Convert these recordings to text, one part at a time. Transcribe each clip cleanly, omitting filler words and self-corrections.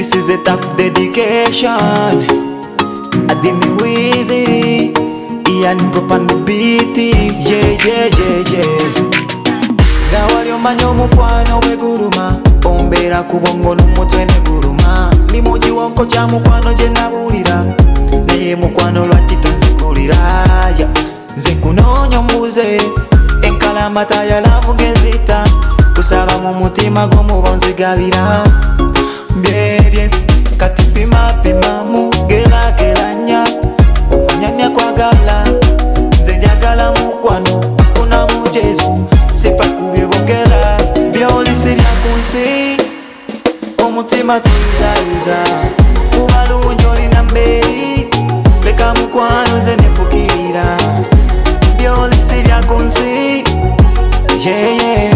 This is a tough dedication. I did me wheezy, Ian Pop on the beat. Yeah. Gawali omanya omukwano bwe guluma, ombeera ku bwongo n'omutwe ne guluma. Ndi mu kiwonko kya mukwano gye nabuulira, naye mukwano lwaki tonzikulira? Nze kunoonya ombuuze, enkalamata ya laavu genzita, kusaba mu mutima gw'omubonzigalira. Byebye kati pima mugerageranya, omanyanya kwagala, nze njagala mukwano gufunamu Jesu, sifa kubyebogera. By'olisi bya ku nsi, omutima tuyuzayuza, kubalungi olina mbeeri, leka mukwano nze nefukirira. By'olisi bya ku nsi, yeah.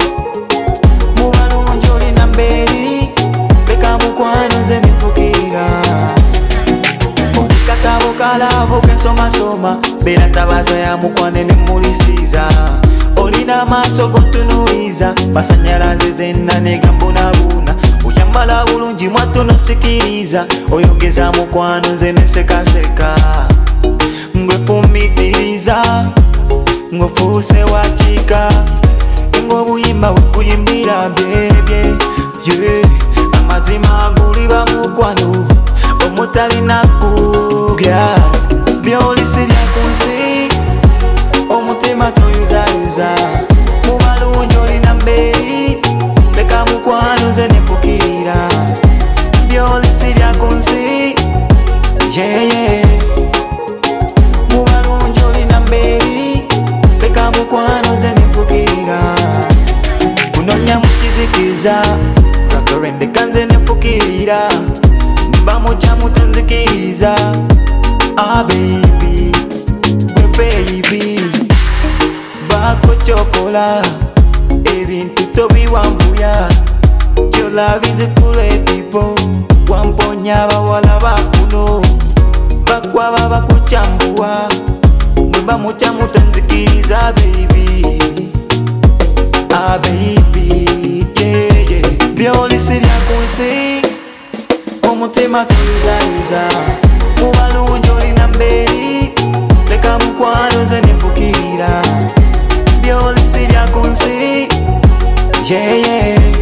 Mubalungi olina mbeeri, leka mukwano nze nefukirira. Oli katabo kalaavu kensoma, beera tabaza ya mukwano nemulisiza. Olina amaaso gontunuliza, masanyalaze zenna negambunabuna. Oyambala bulungi mwattu nosikiriza, oyogeza mukwano nze nesekaseka. Ngwe fumitiriza, ng'ofuuse wakika, ng'obuyimba bwekuyimbira byebye, yeah. Amazima guliba mukwano, omutalina kubya. By'olisi bya ku nsi, omutima toyuzayuza, mubalungi olina mbeeri, leka mukwano nze nefukirira. By'olisi bya ku nsi, yeah. Mubalungi olina mbeeri, leka mukwano nze nefukirira. Kunonya mukizikiza, lwakorendeka nze nefukirira, mba mukyamu tonzikiriza. Baby, gwe baby, bako kyokola, ebintu tobiwambuya. Your love is incredible, wamponya abawala bakuno, bakwaba bakukyambuwa, mwemba mukyamu tonzikiriza baby. Baby, yeah. By'olisi bya ku nsi, omutima tuyuzayuza, mubalungi olina mbeeri, leka mukwano nze nefukirira. By'olisi bya ku nsi, yeah.